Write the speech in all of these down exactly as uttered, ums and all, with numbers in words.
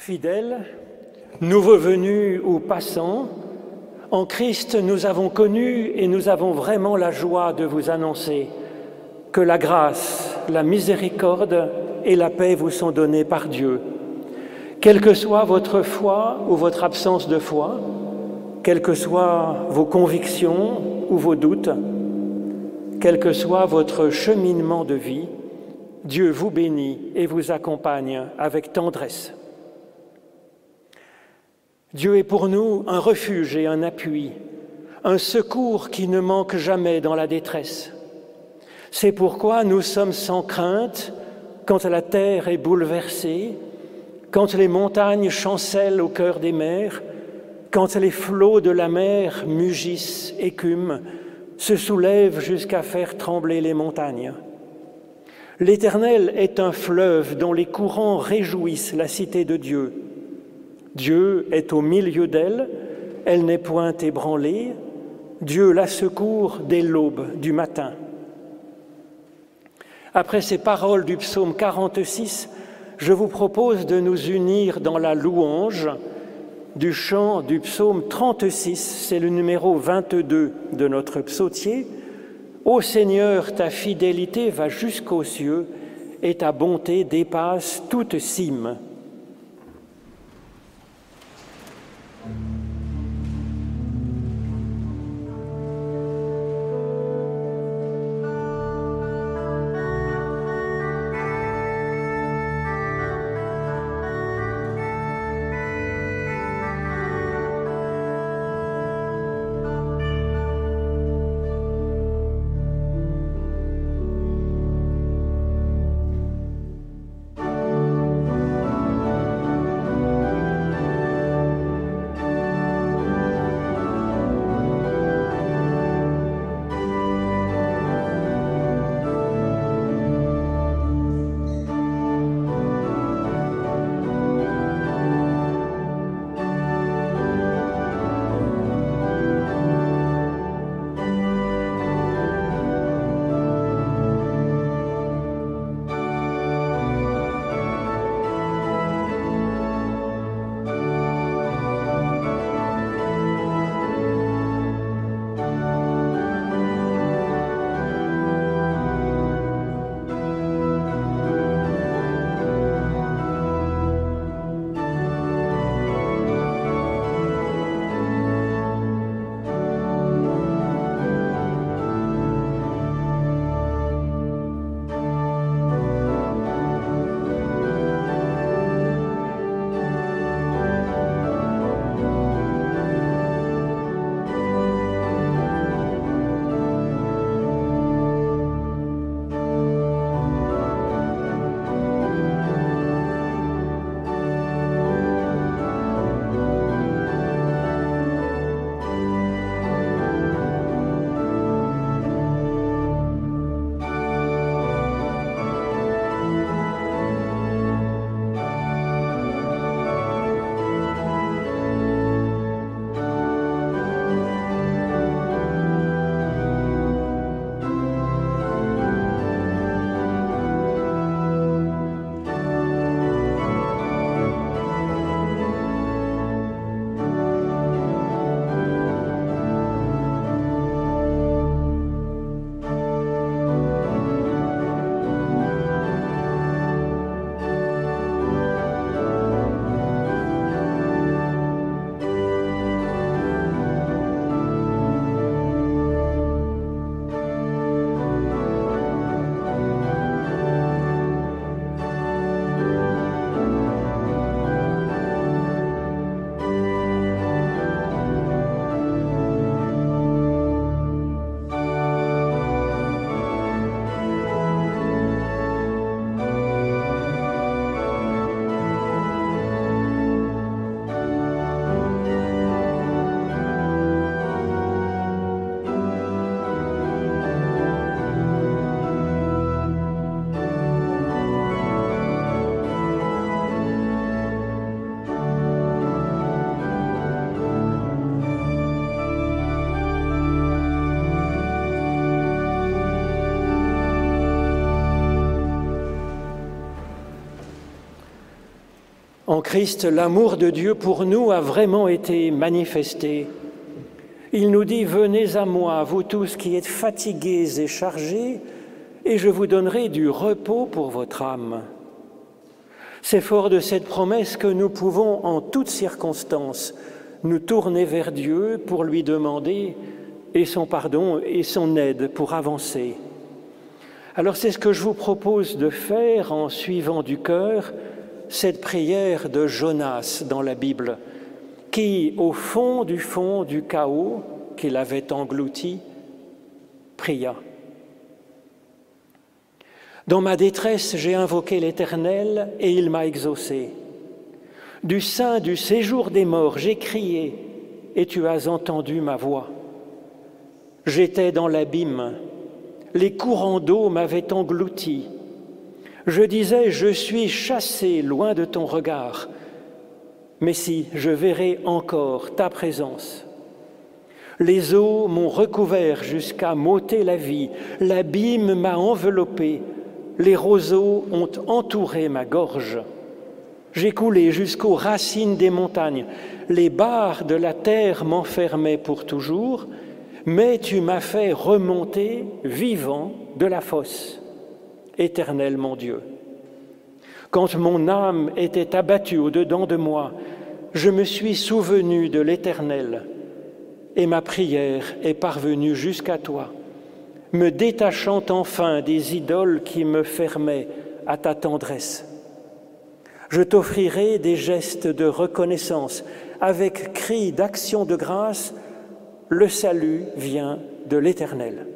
Fidèles, nouveaux venus ou passants, en Christ nous avons connu et nous avons vraiment la joie de vous annoncer que la grâce, la miséricorde et la paix vous sont données par Dieu. Quelle que soit votre foi ou votre absence de foi, quelles que soient vos convictions ou vos doutes, quel que soit votre cheminement de vie, Dieu vous bénit et vous accompagne avec tendresse. Dieu est pour nous un refuge et un appui, un secours qui ne manque jamais dans la détresse. C'est pourquoi nous sommes sans crainte quand la terre est bouleversée, quand les montagnes chancellent au cœur des mers, quand les flots de la mer mugissent, écument, se soulèvent jusqu'à faire trembler les montagnes. L'Éternel est un fleuve dont les courants réjouissent la cité de Dieu. Dieu est au milieu d'elle, elle n'est point ébranlée, Dieu la secourt dès l'aube du matin. Après ces paroles du psaume quarante-six, je vous propose de nous unir dans la louange du chant du psaume trente-six, c'est le numéro vingt-deux de notre psautier. « Ô Seigneur, ta fidélité va jusqu'aux cieux et ta bonté dépasse toute cime. » En Christ, l'amour de Dieu pour nous a vraiment été manifesté. Il nous dit « Venez à moi, vous tous qui êtes fatigués et chargés, et je vous donnerai du repos pour votre âme. » C'est fort de cette promesse que nous pouvons, en toutes circonstances, nous tourner vers Dieu pour lui demander et son pardon et son aide pour avancer. Alors c'est ce que je vous propose de faire en suivant du cœur cette prière de Jonas dans la Bible, qui, au fond du fond du chaos qu'il avait englouti, pria. Dans ma détresse, j'ai invoqué l'Éternel et il m'a exaucé. Du sein du séjour des morts, j'ai crié et tu as entendu ma voix. J'étais dans l'abîme, les courants d'eau m'avaient englouti. Je disais, je suis chassé loin de ton regard, mais si, je verrai encore ta présence. Les eaux m'ont recouvert jusqu'à m'ôter la vie, l'abîme m'a enveloppé, les roseaux ont entouré ma gorge. J'ai coulé jusqu'aux racines des montagnes, les barres de la terre m'enfermaient pour toujours, mais tu m'as fait remonter vivant de la fosse. Éternel mon Dieu. Quand mon âme était abattue au-dedans de moi, je me suis souvenu de l'Éternel et ma prière est parvenue jusqu'à toi, me détachant enfin des idoles qui me fermaient à ta tendresse. Je t'offrirai des gestes de reconnaissance, avec cris d'action de grâce, le salut vient de l'Éternel.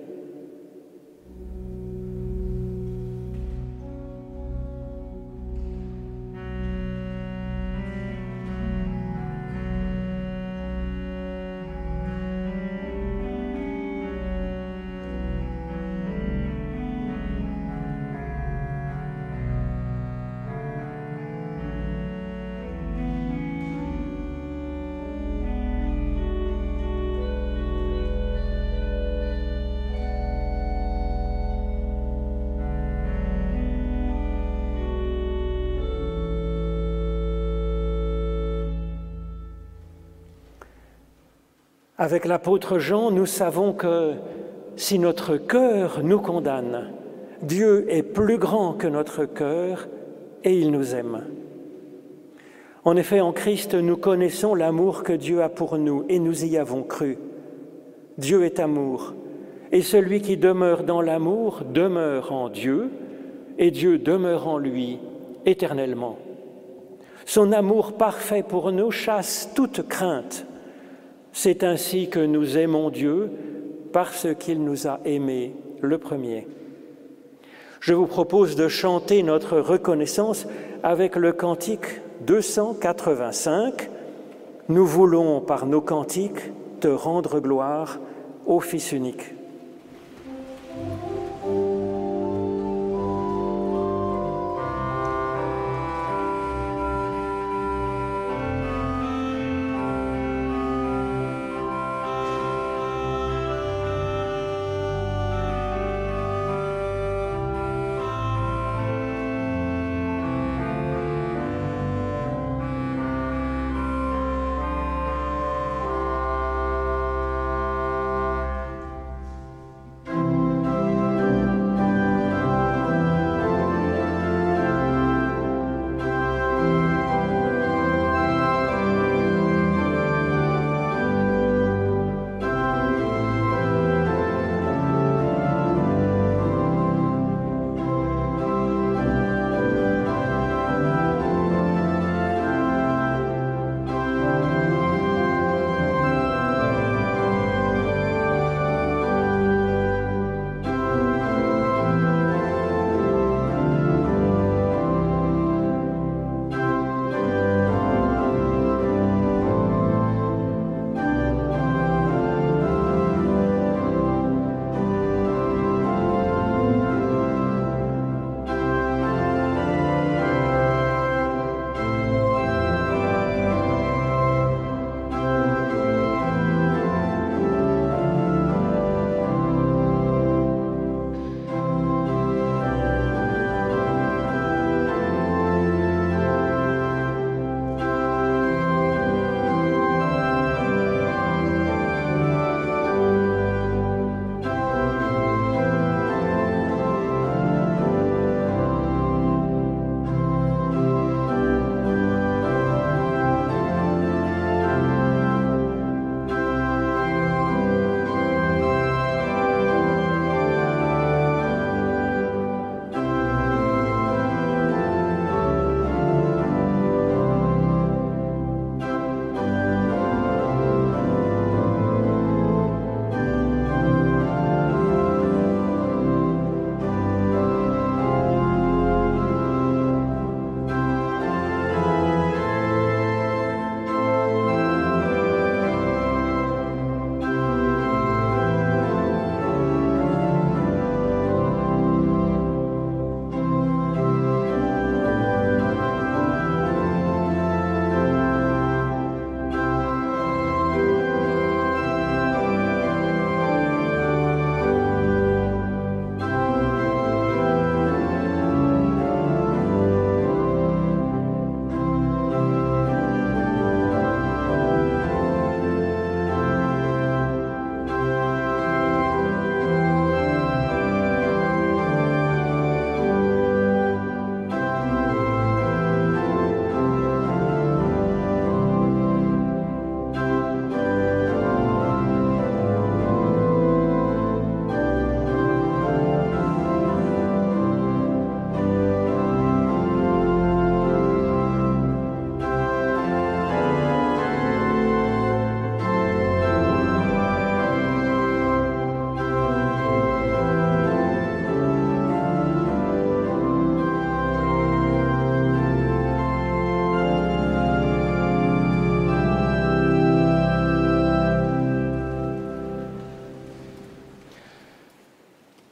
Avec l'apôtre Jean, nous savons que si notre cœur nous condamne, Dieu est plus grand que notre cœur et il nous aime. En effet, en Christ, nous connaissons l'amour que Dieu a pour nous et nous y avons cru. Dieu est amour et celui qui demeure dans l'amour demeure en Dieu et Dieu demeure en lui éternellement. Son amour parfait pour nous chasse toute crainte. C'est ainsi que nous aimons Dieu, parce qu'il nous a aimés le premier. Je vous propose de chanter notre reconnaissance avec le cantique deux cent quatre-vingt-cinq. Nous voulons, par nos cantiques, te rendre gloire, ô Fils unique.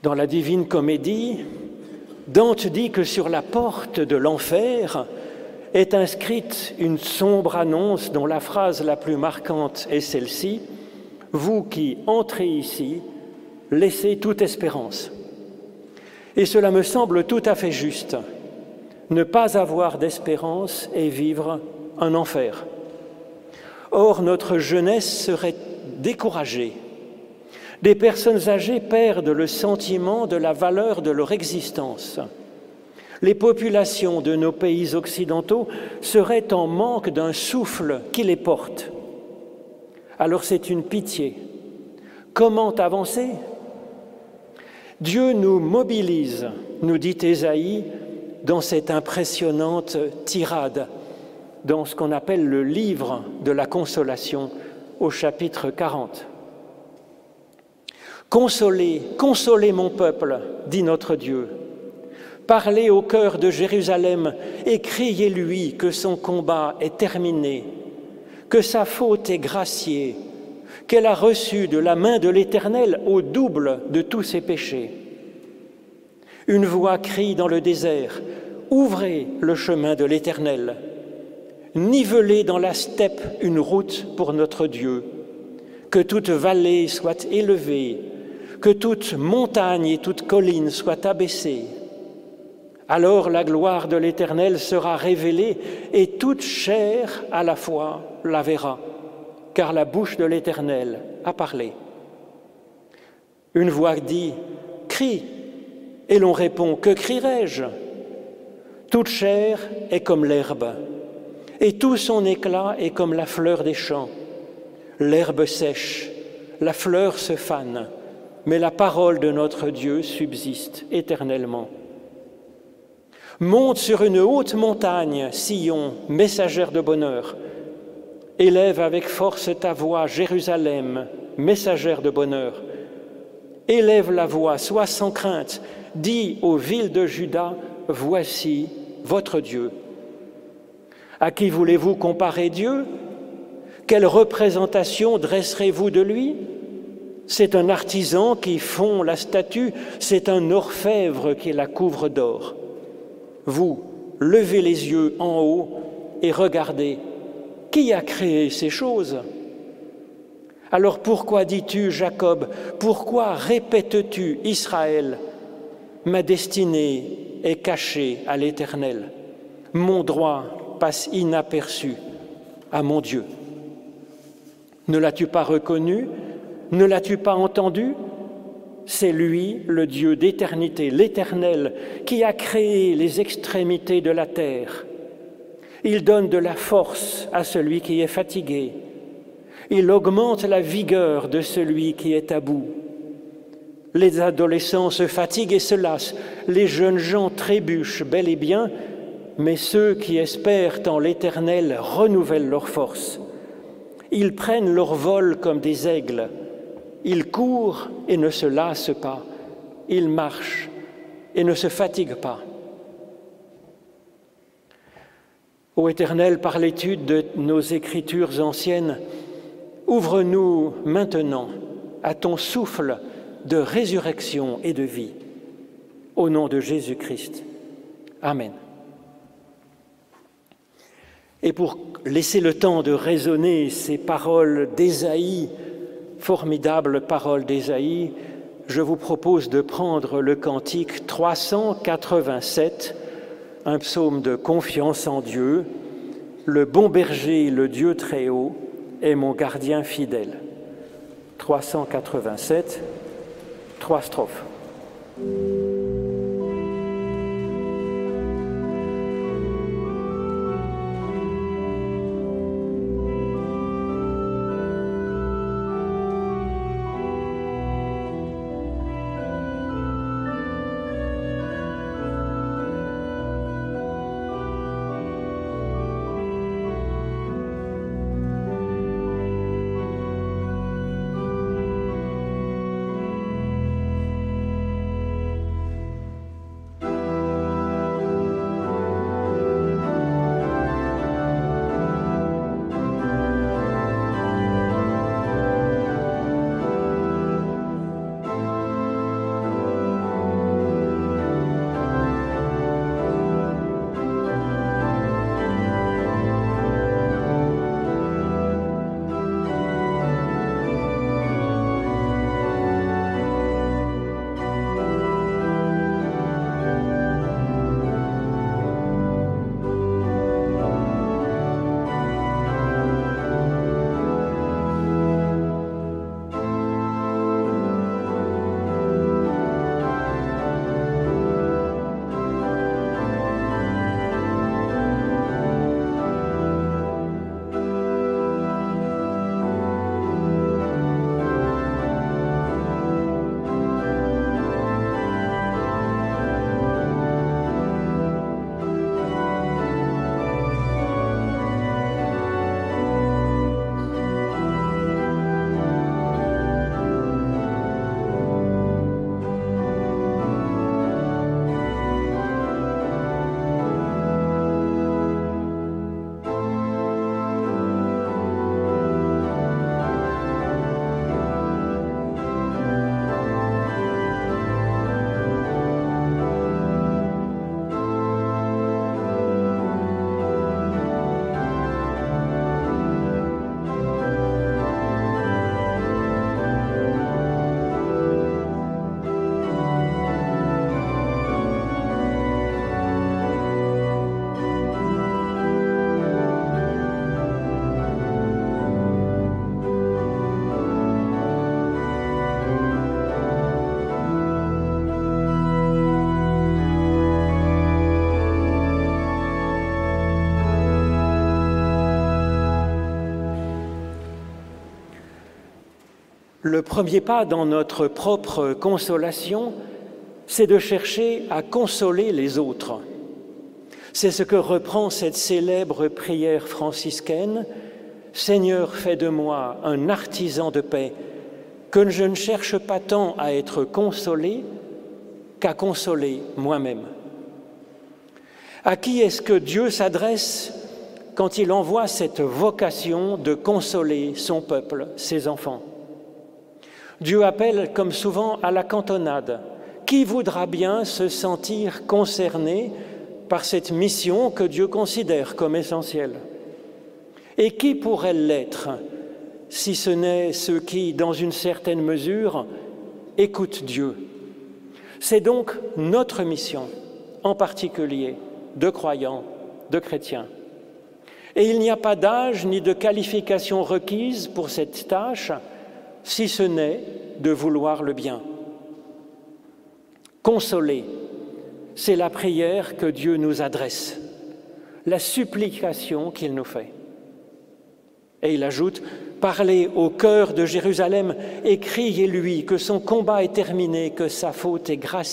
Dans la Divine Comédie, Dante dit que sur la porte de l'enfer est inscrite une sombre annonce dont la phrase la plus marquante est celle-ci: « Vous qui entrez ici, laissez toute espérance ». Et cela me semble tout à fait juste. Ne pas avoir d'espérance et vivre un enfer. Or, notre jeunesse serait découragée. Des personnes âgées perdent le sentiment de la valeur de leur existence. Les populations de nos pays occidentaux seraient en manque d'un souffle qui les porte. Alors c'est une pitié. Comment avancer ? Dieu nous mobilise, nous dit Ésaïe, dans cette impressionnante tirade, dans ce qu'on appelle le livre de la consolation, au chapitre quarante. « Consolez, consolez mon peuple, dit notre Dieu. Parlez au cœur de Jérusalem et criez-lui que son combat est terminé, que sa faute est graciée, qu'elle a reçu de la main de l'Éternel au double de tous ses péchés. Une voix crie dans le désert, « Ouvrez le chemin de l'Éternel, nivelez dans la steppe une route pour notre Dieu, que toute vallée soit élevée, que toute montagne et toute colline soient abaissées. Alors la gloire de l'Éternel sera révélée et toute chair à la fois la verra, car la bouche de l'Éternel a parlé. » Une voix dit « Crie !» et l'on répond « Que crierai-je » ? Toute chair est comme l'herbe, et tout son éclat est comme la fleur des champs. L'herbe sèche, la fleur se fane, mais la parole de notre Dieu subsiste éternellement. Monte sur une haute montagne, Sion, messagère de bonheur. Élève avec force ta voix, Jérusalem, messagère de bonheur. Élève la voix, sois sans crainte, dis aux villes de Juda, voici votre Dieu. À qui voulez-vous comparer Dieu ? Quelle représentation dresserez-vous de lui ? C'est un artisan qui fond la statue, c'est un orfèvre qui la couvre d'or. Vous, levez les yeux en haut et regardez, qui a créé ces choses ? Alors pourquoi dis-tu, Jacob, pourquoi répètes-tu, Israël ? Ma destinée est cachée à l'Éternel. Mon droit passe inaperçu à mon Dieu. Ne l'as-tu pas reconnu ? Ne l'as-tu pas entendu ? C'est lui, le Dieu d'éternité, l'Éternel, qui a créé les extrémités de la terre. Il donne de la force à celui qui est fatigué. Il augmente la vigueur de celui qui est à bout. Les adolescents se fatiguent et se lassent, les jeunes gens trébuchent bel et bien, mais ceux qui espèrent en l'Éternel renouvellent leurs forces. Ils prennent leur vol comme des aigles. Ils courent et ne se lassent pas. Ils marchent et ne se fatiguent pas. Ô Éternel, par l'étude de nos écritures anciennes, ouvre-nous maintenant à ton souffle de résurrection et de vie. Au nom de Jésus-Christ. Amen. Et pour laisser le temps de résonner ces paroles d'Ésaïe, formidables paroles d'Ésaïe, je vous propose de prendre le cantique trois cent quatre-vingt-sept, un psaume de confiance en Dieu. Le bon berger, le Dieu très haut, est mon gardien fidèle. trois cent quatre-vingt-sept, trois strophes. Le premier pas dans notre propre consolation, c'est de chercher à consoler les autres. C'est ce que reprend cette célèbre prière franciscaine « Seigneur, fais de moi un artisan de paix, que je ne cherche pas tant à être consolé qu'à consoler moi-même ». À qui est-ce que Dieu s'adresse quand il envoie cette vocation de consoler son peuple, ses enfants? Dieu appelle, comme souvent, à la cantonade. Qui voudra bien se sentir concerné par cette mission que Dieu considère comme essentielle? Et qui pourrait l'être, si ce n'est ceux qui, dans une certaine mesure, écoutent Dieu? C'est donc notre mission, en particulier, de croyants, de chrétiens. Et il n'y a pas d'âge ni de qualification requise pour cette tâche, si ce n'est de vouloir le bien. Consoler, c'est la prière que Dieu nous adresse, la supplication qu'il nous fait. Et il ajoute « Parlez au cœur de Jérusalem et criez-lui que son combat est terminé, que sa faute est graciée. »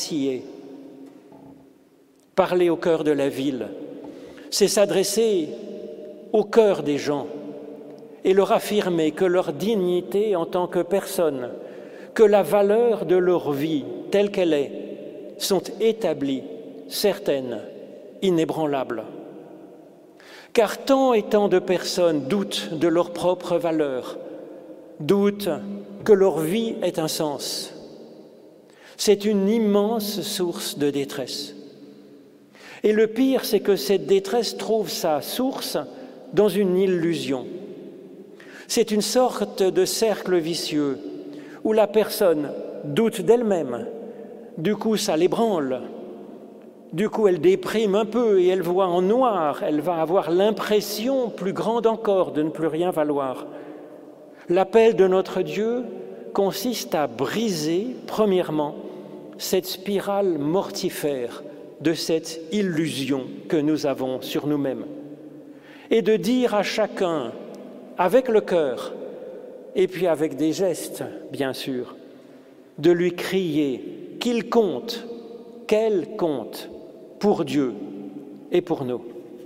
Parler au cœur de la ville, c'est s'adresser au cœur des gens et leur affirmer que leur dignité en tant que personne, que la valeur de leur vie telle qu'elle est, sont établies, certaines, inébranlables. Car tant et tant de personnes doutent de leur propre valeur, doutent que leur vie ait un sens. C'est une immense source de détresse. Et le pire, c'est que cette détresse trouve sa source dans une illusion. C'est une sorte de cercle vicieux où la personne doute d'elle-même, du coup ça l'ébranle, du coup elle déprime un peu et elle voit en noir, elle va avoir l'impression plus grande encore de ne plus rien valoir. L'appel de notre Dieu consiste à briser, premièrement, cette spirale mortifère de cette illusion que nous avons sur nous-mêmes et de dire à chacun, avec le cœur et puis avec des gestes, bien sûr, de lui crier qu'il compte, qu'elle compte pour Dieu et pour nous.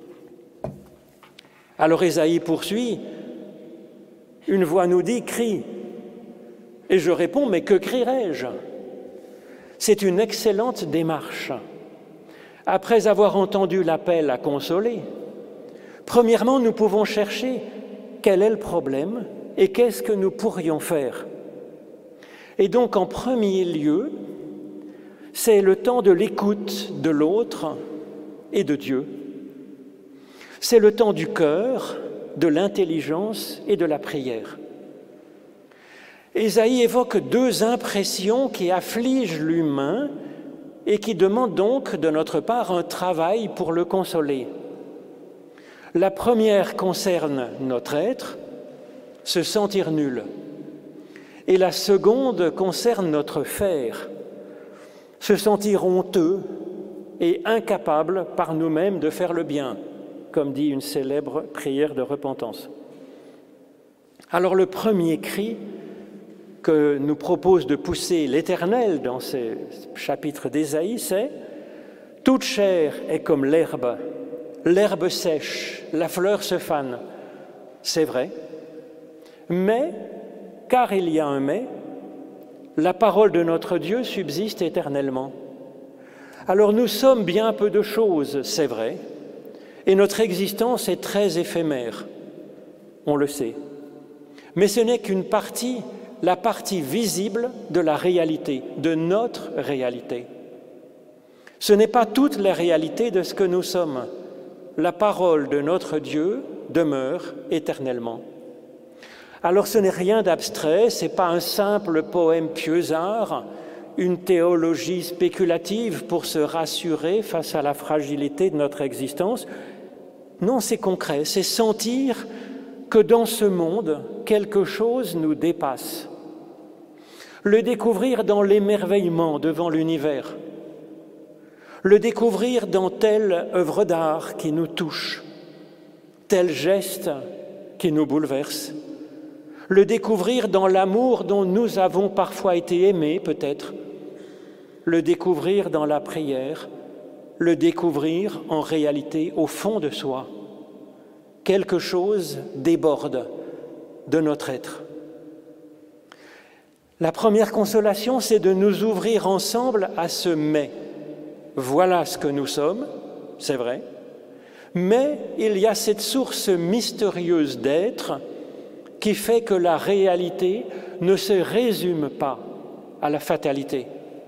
Alors Ésaïe poursuit, une voix nous dit « Crie ». Et je réponds « Mais que crierai-je » C'est une excellente démarche. Après avoir entendu l'appel à consoler, premièrement, nous pouvons chercher quel est le problème et qu'est-ce que nous pourrions faire. Et donc, en premier lieu, c'est le temps de l'écoute de l'autre et de Dieu. C'est le temps du cœur, de l'intelligence et de la prière. Ésaïe évoque deux impressions qui affligent l'humain et qui demandent donc de notre part un travail pour le consoler. La première concerne notre être, se sentir nul. Et la seconde concerne notre faire, se sentir honteux et incapable par nous-mêmes de faire le bien, comme dit une célèbre prière de repentance. Alors le premier cri que nous propose de pousser l'Éternel dans ce chapitre d'Ésaïe, c'est « Toute chair est comme l'herbe, l'herbe sèche, la fleur se fane. » C'est vrai, mais, car il y a un mais, la parole de notre Dieu subsiste éternellement. Alors nous sommes bien peu de choses, c'est vrai, et notre existence est très éphémère, on le sait. Mais ce n'est qu'une partie, la partie visible de la réalité, de notre réalité. Ce n'est pas toute la réalité de ce que nous sommes. La parole de notre Dieu demeure éternellement. Alors ce n'est rien d'abstrait, ce n'est pas un simple poème pieusard, une théologie spéculative pour se rassurer face à la fragilité de notre existence. Non, c'est concret, c'est sentir que dans ce monde, quelque chose nous dépasse. Le découvrir dans l'émerveillement devant l'univers. Le découvrir dans telle œuvre d'art qui nous touche, tel geste qui nous bouleverse. le découvrir dans l'amour dont nous avons parfois été aimés peut-être, le découvrir dans la prière, le découvrir en réalité au fond de soi. Quelque chose déborde de notre être. La première consolation, c'est de nous ouvrir ensemble à ce « mais ». Voilà ce que nous sommes, c'est vrai, mais il y a cette source mystérieuse d'être qui fait que la réalité ne se résume pas à la fatalité.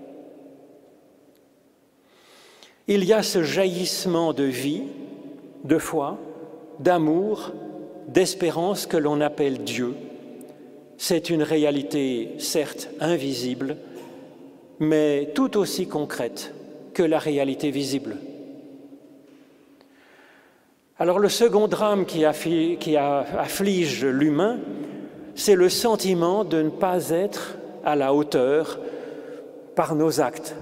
Il y a ce jaillissement de vie, de foi, d'amour, d'espérance que l'on appelle Dieu. C'est une réalité certes invisible, mais tout aussi concrète que la réalité visible. Alors le second drame qui, affi- qui a- afflige l'humain, c'est le sentiment de ne pas être à la hauteur par nos actes.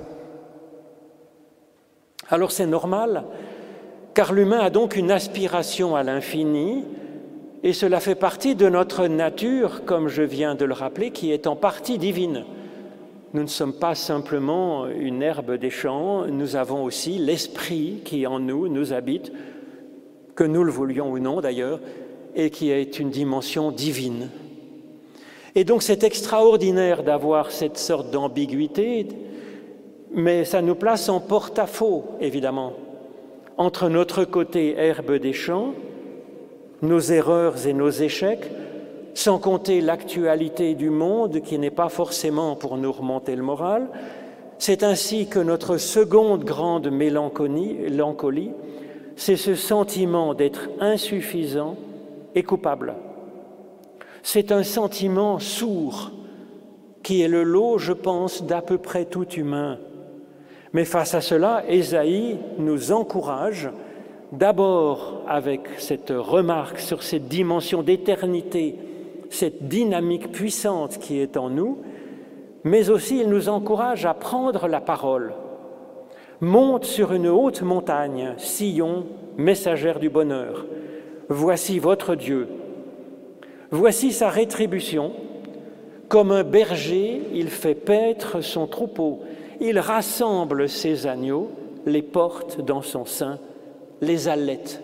Alors c'est normal, car l'humain a donc une aspiration à l'infini, et cela fait partie de notre nature, comme je viens de le rappeler, qui est en partie divine. Nous ne sommes pas simplement une herbe des champs, nous avons aussi l'esprit qui en nous nous habite, que nous le voulions ou non d'ailleurs, et qui est une dimension divine. Et donc c'est extraordinaire d'avoir cette sorte d'ambiguïté, mais ça nous place en porte-à-faux, évidemment, entre notre côté herbe des champs, nos erreurs et nos échecs, sans compter l'actualité du monde qui n'est pas forcément pour nous remonter le moral. C'est ainsi que notre seconde grande mélancolie, mélancolie, c'est ce sentiment d'être insuffisant et coupable. C'est un sentiment sourd qui est le lot, je pense, d'à peu près tout humain. Mais face à cela, Ésaïe nous encourage d'abord avec cette remarque sur cette dimension d'éternité, cette dynamique puissante qui est en nous, mais aussi il nous encourage à prendre la parole. Monte sur une haute montagne, Sion, messagère du bonheur. Voici votre Dieu. Voici sa rétribution. Comme un berger, il fait paître son troupeau. Il rassemble ses agneaux, les porte dans son sein, les allaite.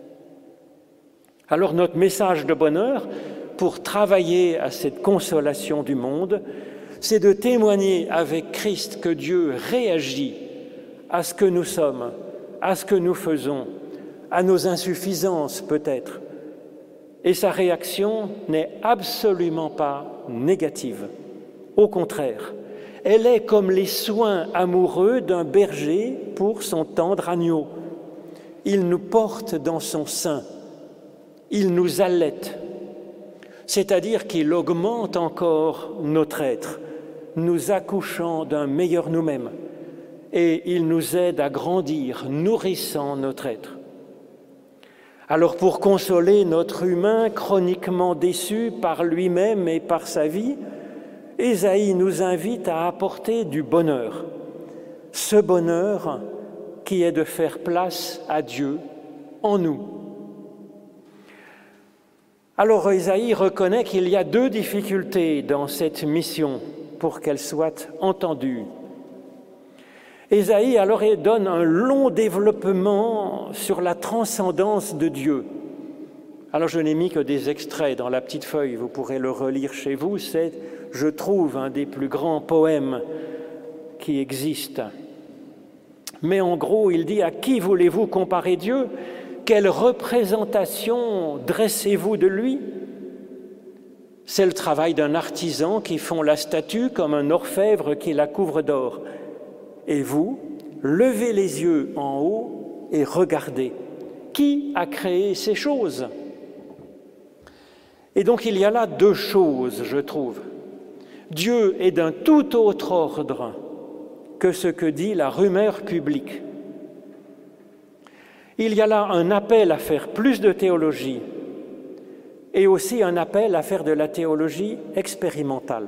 Alors notre message de bonheur, pour travailler à cette consolation du monde, c'est de témoigner avec Christ que Dieu réagit à ce que nous sommes, à ce que nous faisons, à nos insuffisances peut-être. Et sa réaction n'est absolument pas négative. Au contraire, elle est comme les soins amoureux d'un berger pour son tendre agneau. Il nous porte dans son sein, il nous allaite, c'est-à-dire qu'il augmente encore notre être, nous accouchant d'un meilleur nous-mêmes, et il nous aide à grandir, nourrissant notre être. Alors pour consoler notre humain chroniquement déçu par lui-même et par sa vie, Ésaïe nous invite à apporter du bonheur, ce bonheur qui est de faire place à Dieu en nous. Alors Ésaïe reconnaît qu'il y a deux difficultés dans cette mission pour qu'elle soit entendue. Ésaïe alors donne un long développement sur la transcendance de Dieu. Alors je n'ai mis que des extraits dans la petite feuille, vous pourrez le relire chez vous, c'est, je trouve, un des plus grands poèmes qui existent. Mais en gros, il dit « À qui voulez-vous comparer Dieu ? Quelle représentation dressez-vous de lui ? C'est le travail d'un artisan qui fond la statue comme un orfèvre qui la couvre d'or. Et vous, levez les yeux en haut et regardez. Qui a créé ces choses ? » Et donc il y a là deux choses, je trouve. Dieu est d'un tout autre ordre que ce que dit la rumeur publique. Il y a là un appel à faire plus de théologie et aussi un appel à faire de la théologie expérimentale.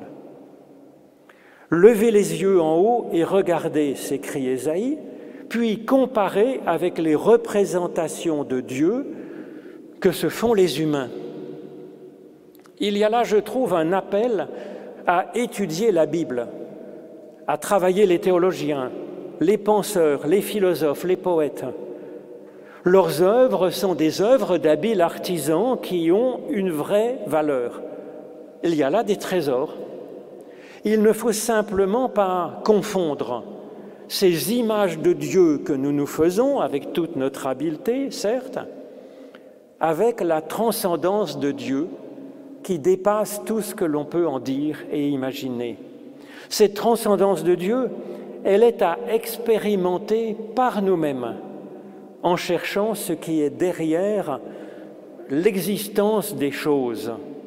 Levez les yeux en haut et regardez, s'écrie Ésaïe, puis comparez avec les représentations de Dieu que se font les humains. Il y a là, je trouve, un appel à étudier la Bible, à travailler les théologiens, les penseurs, les philosophes, les poètes. Leurs œuvres sont des œuvres d'habiles artisans qui ont une vraie valeur. Il y a là des trésors. Il ne faut simplement pas confondre ces images de Dieu que nous nous faisons avec toute notre habileté, certes, avec la transcendance de Dieu qui dépasse tout ce que l'on peut en dire et imaginer. Cette transcendance de Dieu, elle est à expérimenter par nous-mêmes, en cherchant ce qui est derrière l'existence des choses.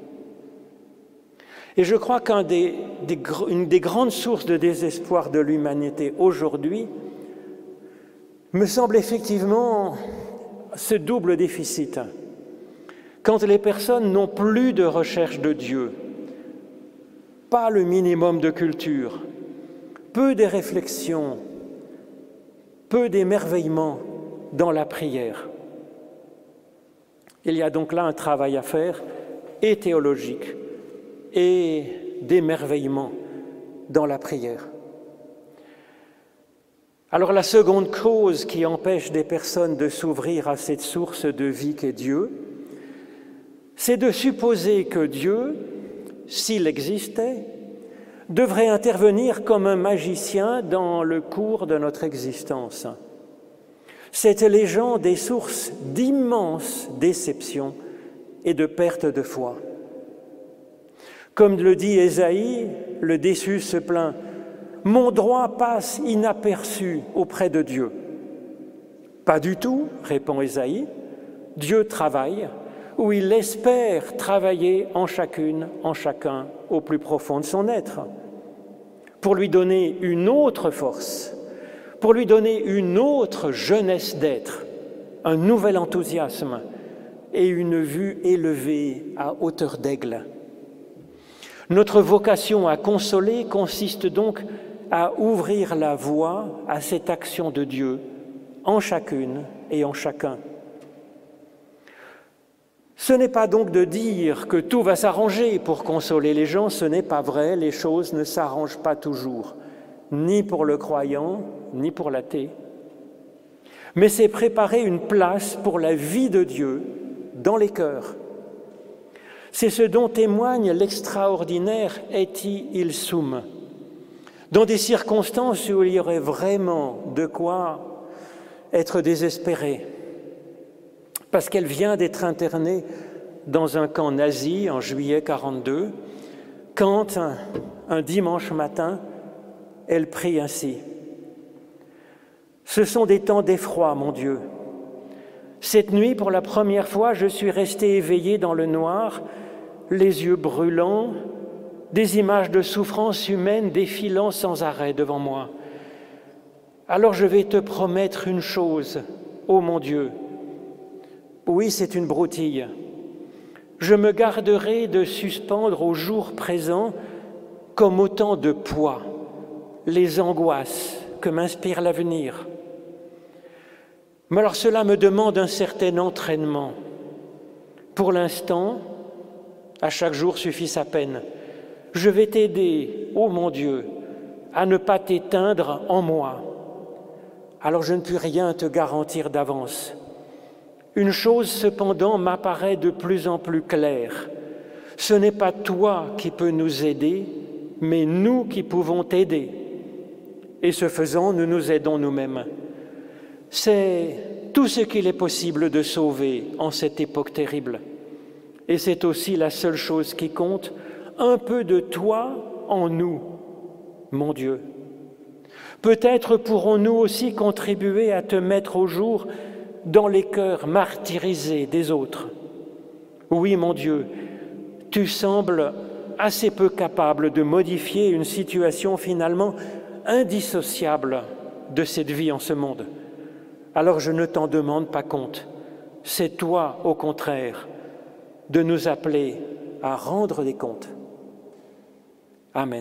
Et je crois qu'une des, des, des grandes sources de désespoir de l'humanité aujourd'hui me semble effectivement ce double déficit. Quand les personnes n'ont plus de recherche de Dieu, pas le minimum de culture, peu de réflexion, peu d'émerveillement dans la prière. Il y a donc là un travail à faire, et théologique, et d'émerveillement dans la prière. Alors la seconde cause qui empêche des personnes de s'ouvrir à cette source de vie qu'est Dieu, c'est de supposer que Dieu, s'il existait, devrait intervenir comme un magicien dans le cours de notre existence. Cette légende est source d'immenses déceptions et de perte de foi. Comme le dit Ésaïe, le déçu se plaint « Mon droit passe inaperçu auprès de Dieu ». Pas du tout, répond Ésaïe, Dieu travaille, où il espère travailler en chacune, en chacun, au plus profond de son être, pour lui donner une autre force, pour lui donner une autre jeunesse d'être, un nouvel enthousiasme et une vue élevée à hauteur d'aigle. Notre vocation à consoler consiste donc à ouvrir la voie à cette action de Dieu en chacune et en chacun. Ce n'est pas donc de dire que tout va s'arranger pour consoler les gens, ce n'est pas vrai, les choses ne s'arrangent pas toujours, ni pour le croyant, ni pour l'athée. Mais c'est préparer une place pour la vie de Dieu dans les cœurs. C'est ce dont témoigne l'extraordinaire Eti il Sum. Dans des circonstances où il y aurait vraiment de quoi être désespéré, parce qu'elle vient d'être internée dans un camp nazi en juillet quarante-deux, quand, un, un dimanche matin, elle prie ainsi. « Ce sont des temps d'effroi, mon Dieu. Cette nuit, pour la première fois, je suis restée éveillée dans le noir, les yeux brûlants, des images de souffrance humaine défilant sans arrêt devant moi. Alors je vais te promettre une chose, ô mon Dieu. Oui, c'est une broutille. Je me garderai de suspendre au jour présent, comme autant de poids, les angoisses que m'inspire l'avenir. Mais alors cela me demande un certain entraînement. Pour l'instant, à chaque jour suffit sa peine. Je vais t'aider, ô mon Dieu, à ne pas t'éteindre en moi. Alors je ne puis rien te garantir d'avance. Une chose cependant m'apparaît de plus en plus claire. Ce n'est pas toi qui peux nous aider, mais nous qui pouvons t'aider. Et ce faisant, nous nous aidons nous-mêmes. C'est tout ce qu'il est possible de sauver en cette époque terrible. Et c'est aussi la seule chose qui compte, un peu de toi en nous, mon Dieu. Peut-être pourrons-nous aussi contribuer à te mettre au jour dans les cœurs martyrisés des autres. Oui, mon Dieu, tu sembles assez peu capable de modifier une situation finalement indissociable de cette vie en ce monde. Alors je ne t'en demande pas compte. C'est toi, au contraire, de nous appeler à rendre des comptes. Amen.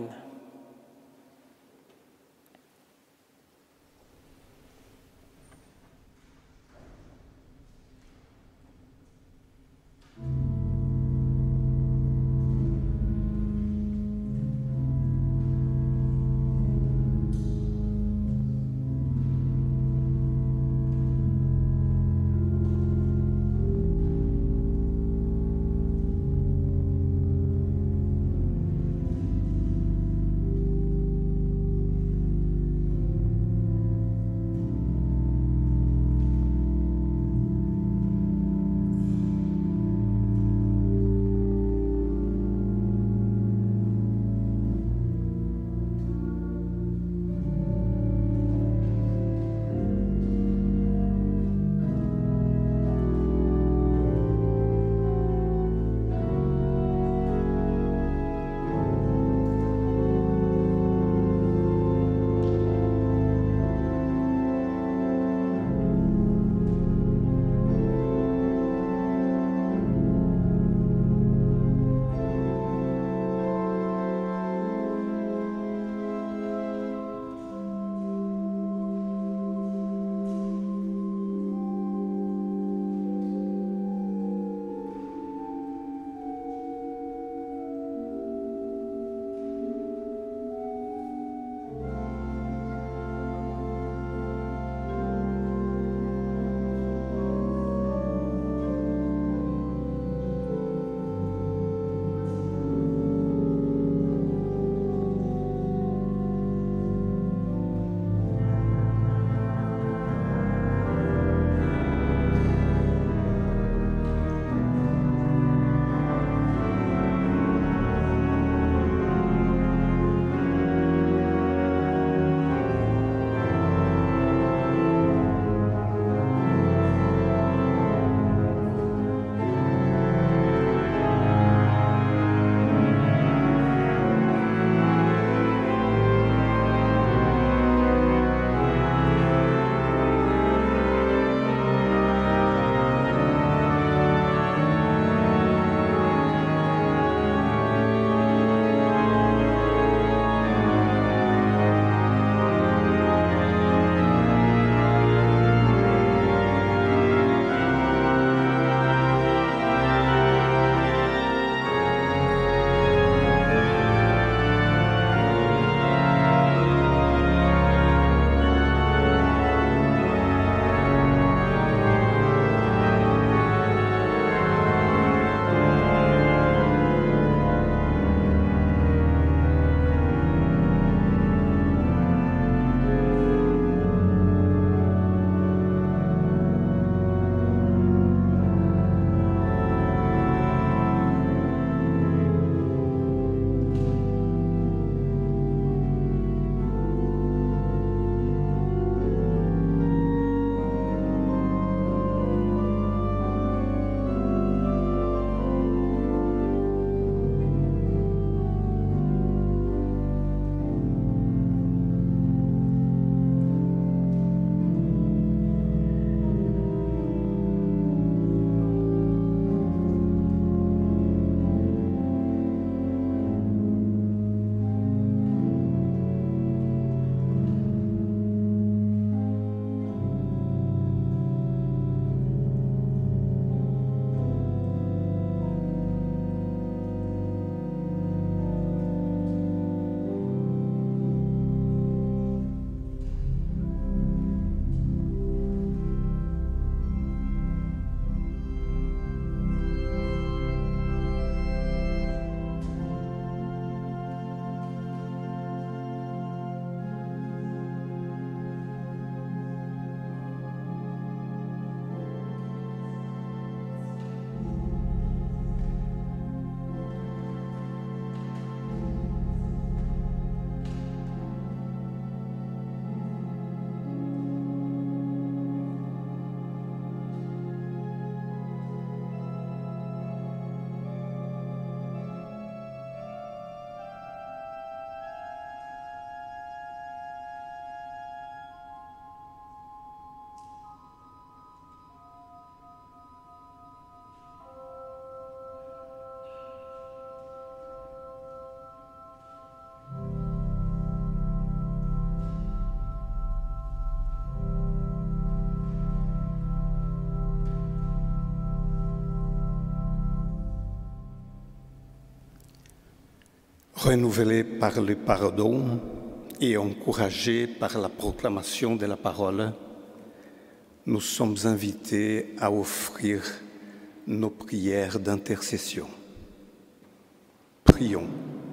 Renouvelés par le pardon et encouragés par la proclamation de la parole, nous sommes invités à offrir nos prières d'intercession. Prions.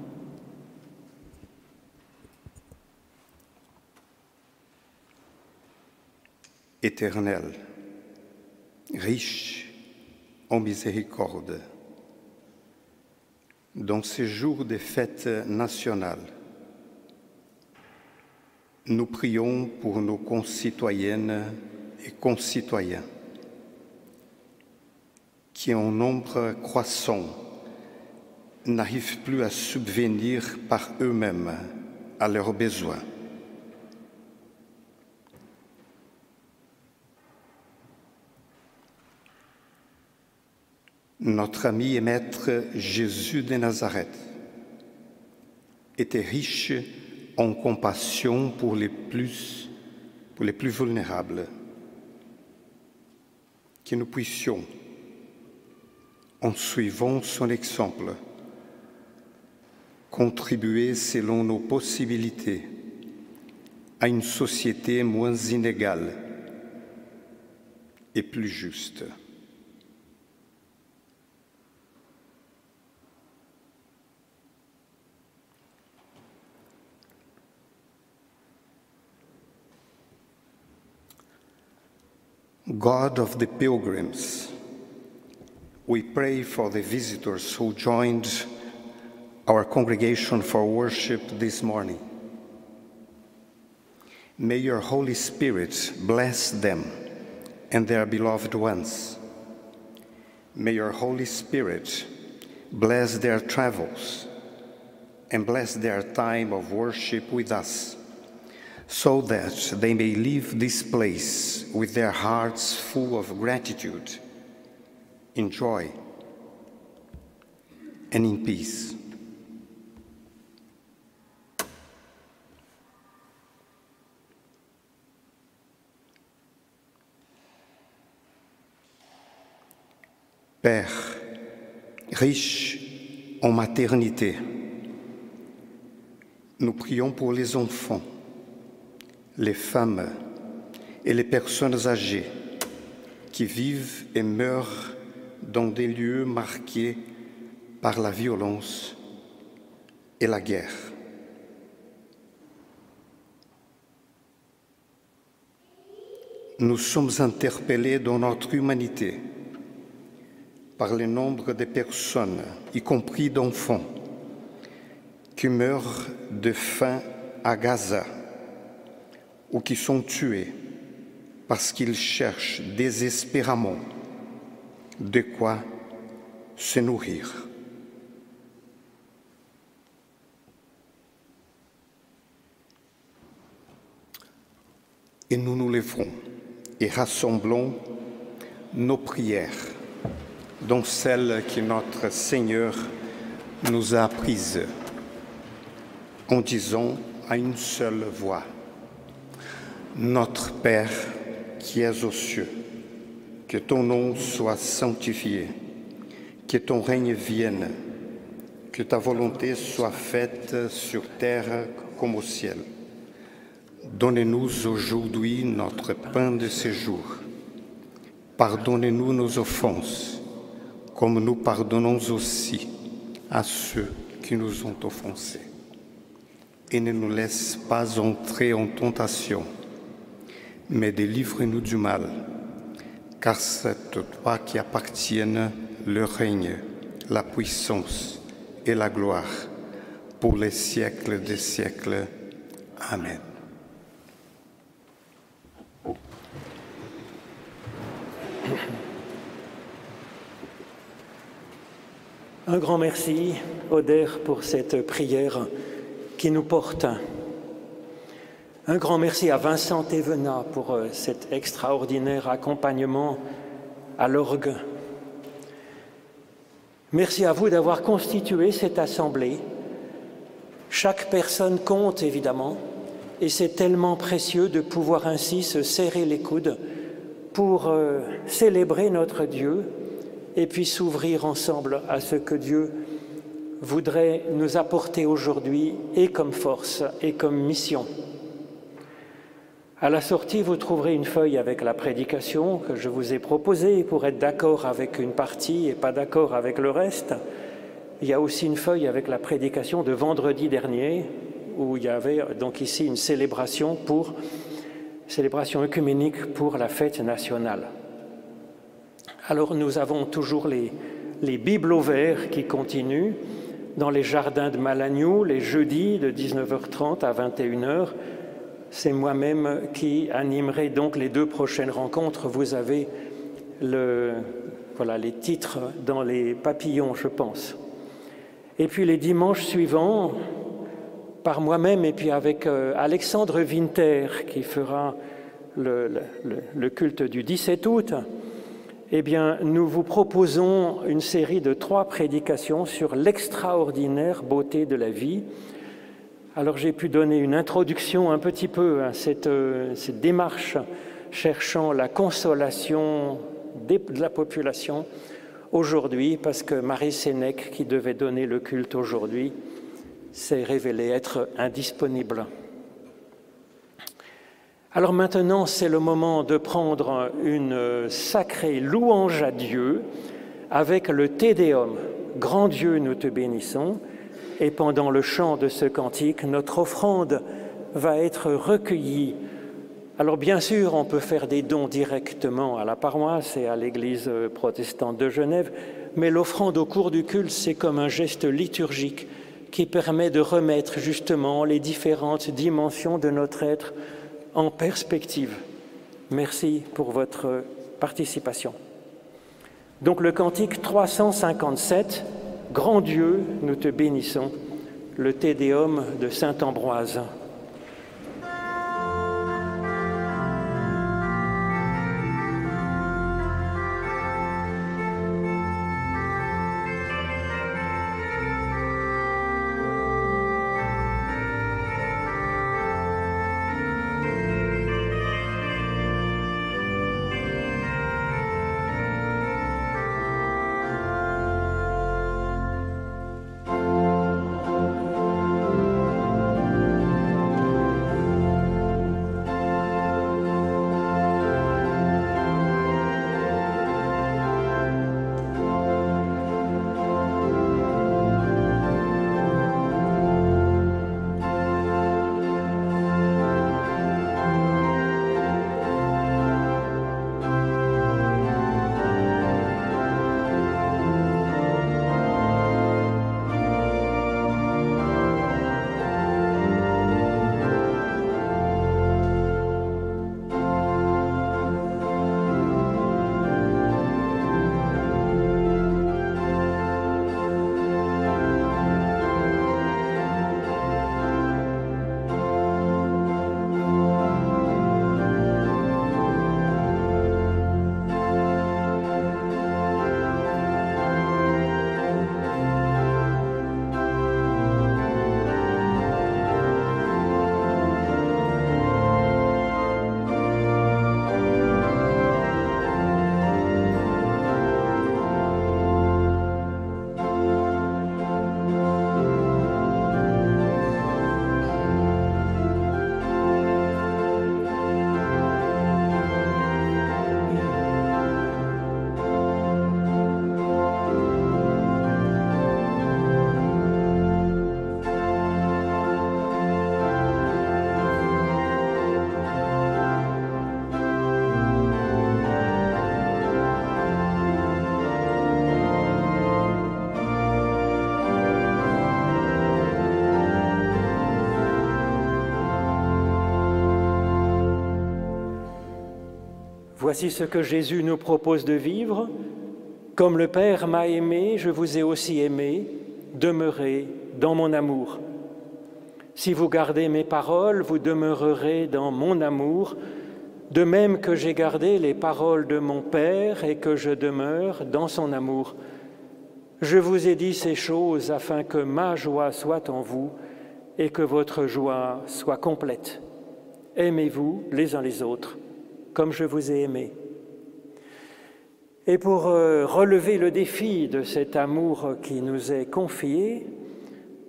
Éternel, riche en miséricorde, dans ces jours de fêtes nationales, nous prions pour nos concitoyennes et concitoyens qui, en nombre croissant, n'arrivent plus à subvenir par eux-mêmes à leurs besoins. Notre ami et maître Jésus de Nazareth était riche en compassion pour les plus, pour les plus vulnérables. Que nous puissions, en suivant son exemple, contribuer selon nos possibilités à une société moins inégale et plus juste. God of the pilgrims, we pray for the visitors who joined our congregation for worship this morning. May your Holy Spirit bless them and their beloved ones. May your Holy Spirit bless their travels and bless their time of worship with us, so that they may leave this place with their hearts full of gratitude, in joy, and in peace. Père, riche en maternité, nous prions pour les enfants, les femmes et les personnes âgées qui vivent et meurent dans des lieux marqués par la violence et la guerre. Nous sommes interpellés dans notre humanité par le nombre de personnes, y compris d'enfants, qui meurent de faim à Gaza ou qui sont tués parce qu'ils cherchent désespérément de quoi se nourrir. Et nous nous lèverons et rassemblons nos prières, dont celles que notre Seigneur nous a apprises, en disant à une seule voix: Notre Père qui es aux cieux, que ton nom soit sanctifié, que ton règne vienne, que ta volonté soit faite sur terre comme au ciel. Donne-nous aujourd'hui notre pain de ce jour. Pardonnez-nous nos offenses, comme nous pardonnons aussi à ceux qui nous ont offensés. Et ne nous laisse pas entrer en tentation, mais délivre-nous du mal, car c'est à toi qui appartiennent le règne, la puissance et la gloire pour les siècles des siècles. Amen. Un grand merci, Oder, pour cette prière qui nous porte. Un grand merci à Vincent Thévenat pour cet extraordinaire accompagnement à l'orgue. Merci à vous d'avoir constitué cette assemblée. Chaque personne compte évidemment, et c'est tellement précieux de pouvoir ainsi se serrer les coudes pour euh, célébrer notre Dieu et puis s'ouvrir ensemble à ce que Dieu voudrait nous apporter aujourd'hui et comme force et comme mission. À la sortie, vous trouverez une feuille avec la prédication que je vous ai proposée pour être d'accord avec une partie et pas d'accord avec le reste. Il y a aussi une feuille avec la prédication de vendredi dernier où il y avait donc ici une célébration pour célébration œcuménique pour la fête nationale. Alors nous avons toujours les, les Bibles au vert qui continuent dans les jardins de Malagnou les jeudis de dix-neuf heures trente à vingt et une heures. C'est moi-même qui animerai donc les deux prochaines rencontres. Vous avez le, voilà, les titres dans les papillons, je pense. Et puis les dimanches suivants, par moi-même et puis avec euh, Alexandre Winter qui fera le, le, le culte du dix-sept août, eh bien, nous vous proposons une série de trois prédications sur l'extraordinaire beauté de la vie. Alors j'ai pu donner une introduction un petit peu à cette, euh, cette démarche cherchant la consolation des, de la population aujourd'hui, parce que Marie Sénèque, qui devait donner le culte aujourd'hui, s'est révélée être indisponible. Alors maintenant, c'est le moment de prendre une sacrée louange à Dieu avec le Te Deum. Grand Dieu, nous te bénissons. Et pendant le chant de ce cantique, notre offrande va être recueillie. Alors bien sûr, on peut faire des dons directement à la paroisse et à l'Église protestante de Genève, mais l'offrande au cours du culte, c'est comme un geste liturgique qui permet de remettre justement les différentes dimensions de notre être en perspective. Merci pour votre participation. Donc le cantique trois cent cinquante-sept, Grand Dieu, nous te bénissons, le Te Deum de saint Ambroise. Voici ce que Jésus nous propose de vivre. Comme le Père m'a aimé, je vous ai aussi aimé, demeurez dans mon amour. Si vous gardez mes paroles, vous demeurerez dans mon amour, de même que j'ai gardé les paroles de mon Père et que je demeure dans son amour. Je vous ai dit ces choses afin que ma joie soit en vous et que votre joie soit complète. Aimez-vous les uns les autres, comme je vous ai aimé. Et pour euh, relever le défi de cet amour qui nous est confié,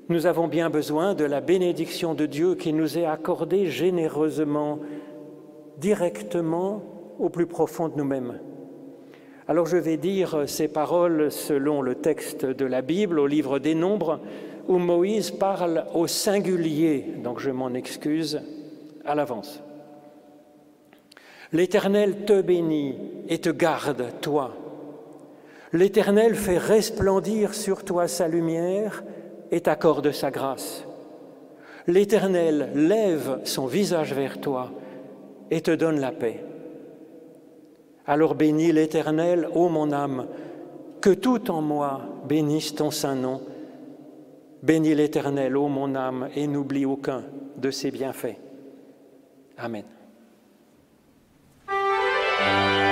Nous avons bien besoin de la bénédiction de Dieu qui nous est accordée généreusement, directement au plus profond de nous-mêmes. Alors je vais dire ces paroles selon le texte de la Bible, au livre des Nombres, où Moïse parle au singulier, donc je m'en excuse à l'avance. L'Éternel te bénit et te garde, toi. L'Éternel fait resplendir sur toi sa lumière et t'accorde sa grâce. L'Éternel lève son visage vers toi et te donne la paix. Alors bénis l'Éternel, ô mon âme, que tout en moi bénisse ton saint nom. Bénis l'Éternel, ô mon âme, et n'oublie aucun de ses bienfaits. Amen.